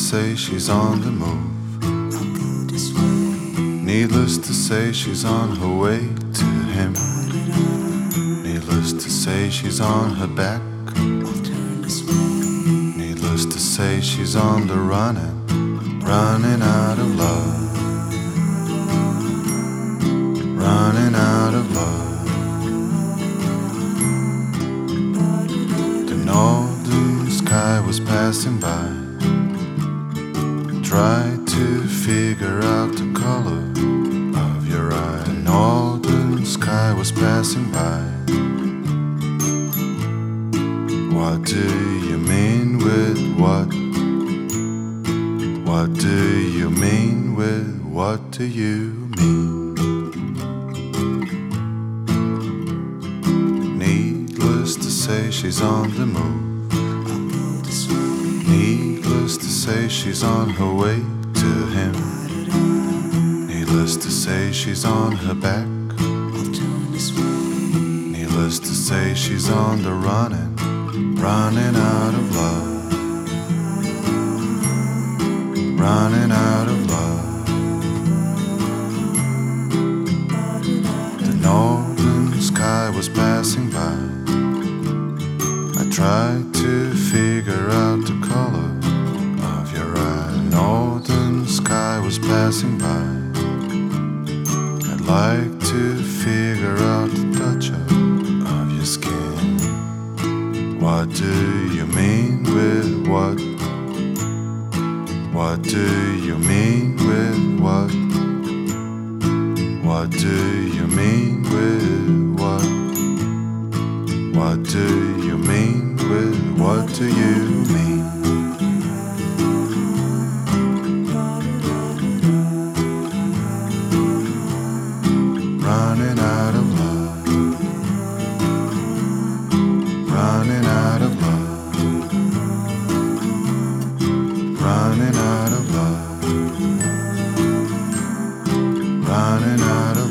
say she's on the move. Needless to say she's on her way to him. Needless to say she's on her back. Needless to say she's on the running out of love. Running out of love. The northern sky was passing by. Tried to figure out the color of your eye. The northern sky was passing by. What do you mean with what? What do you mean with what do you mean? Needless to say she's on the move. Needless to say she's on her way to him. Needless to say she's on her back. Needless to say she's on the running out of love. Running out of love. The northern sky was passing by. I tried to figure out the color of your eye. The northern sky was passing by. I'd like to figure out the touch of your skin. What do you mean with what? What do you mean with what? What do you mean with what? What do you mean with what do you mean? Running out of love. Running out of love. Running out of love. Running out of